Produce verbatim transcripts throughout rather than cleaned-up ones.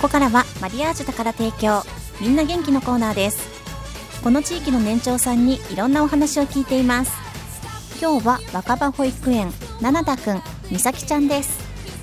ここからはマリアージュ宝提供みんな元気のコーナーです。この地域の年長さんにいろんなお話を聞いています。今日は若葉保育園七田くん、みさきちゃんです。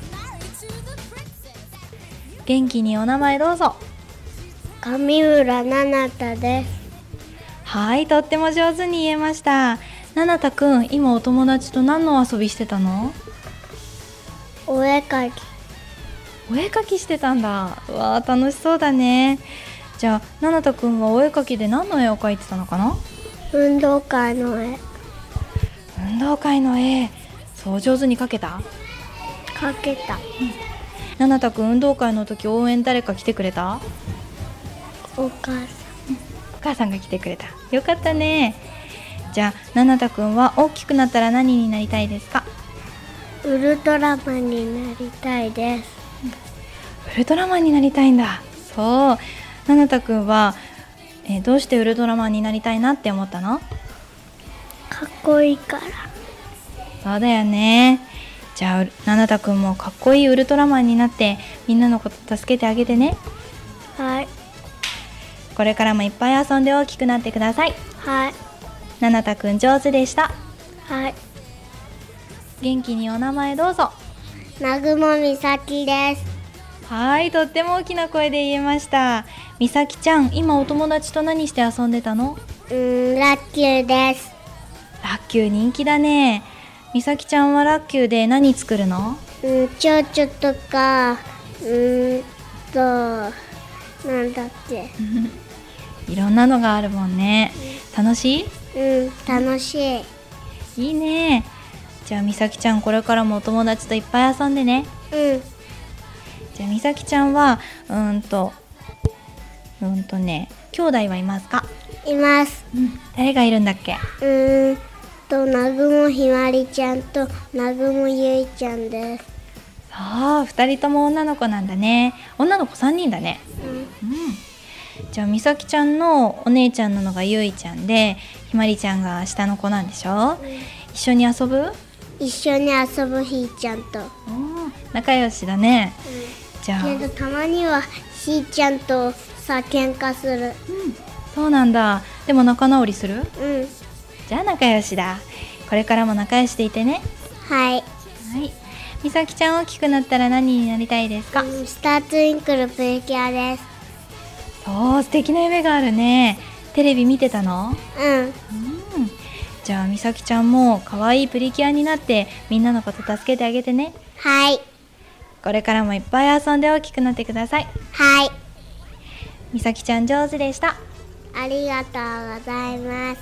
元気にお名前どうぞ。 上村七田です。 はい、とっても上手に言えました。七田くん、今お友達と何の遊びしてたの？ お絵かき。 お絵かきしてたんだ。うわー、楽しそうだね。じゃあ七田くんはお絵かきで何の絵を描いてたのかな？ 運動会の絵。 運動会の絵、そう上手に描けた？ かけた。 七田くん、運動会の時応援誰か来てくれた？ お母さん。 お母さんが来てくれた。よかったね。じゃあ七田くんは大きくなったら何になりたいですか？ ウルトラマンになりたいです。 ウルトラマンになりたいんだ。そう、七田くんは、えー、どうしてウルトラマンになりたいなって思ったの？ かっこいいから。 そうだよね。じゃあ七田くんもかっこいいウルトラマンになってみんなのこと助けてあげてね。 はい。 これからもいっぱい遊んで大きくなってください。 はい。 七田くん上手でした。 はい。 元気にお名前どうぞ。 南雲美咲です。 はい、とっても大きな声で言えました。美咲ちゃん、今お友達と何して遊んでたの？ うーん、ラッキューです。 ラッキュー人気だね。美咲ちゃんはラッキューで何作るの？ うん、蝶々とか、うーんと、なんだっけ。 いろんなのがあるもんね。楽しい？ うん、楽しい。 いいね。じゃあ美咲ちゃん、これからもお友達といっぱい遊んでね。 うん。 じゃあ美咲ちゃんはうーんとうーんとね兄弟はいますか？ います。 うん、誰がいるんだっけ？ うーんと、南雲ひまりちゃんと南雲ゆいちゃんです。 ああ、ふたりとも女の子なんだね。女の子さんにんだね。 うん。 うん。じゃあ美咲ちゃんのお姉ちゃんなのがゆいちゃんで、ひまりちゃんが下の子なんでしょ？うん、一緒に遊ぶ？ 一緒に遊ぶひーちゃんと。 仲良しだね。 うん、 じゃあけどたまにはひーちゃんとさ喧嘩する。 うん、そうなんだ。でも仲直りする？ うん。 じゃあ仲良しだ。これからも仲良しでいてね。 はい。 はい。美咲ちゃん大きくなったら何になりたいですか？ うん、スターツインクルプリキュアです。 そう、素敵な夢があるね。テレビ見てたの？ うん。 うん。じゃあ美咲ちゃんも可愛いプリキュアになってみんなのこと助けてあげてね。 はい。 これからもいっぱい遊んで大きくなってください。 はい。 美咲ちゃん上手でした。 ありがとうございます。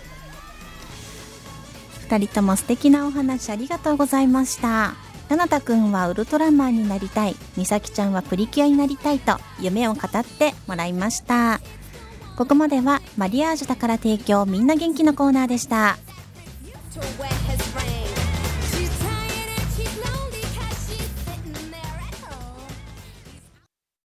二人とも素敵なお話ありがとうございました。七田くんはウルトラマンになりたい、美咲ちゃんはプリキュアになりたいと夢を語ってもらいました。ここまではマリアージュ宝提供みんな元気のコーナーでした。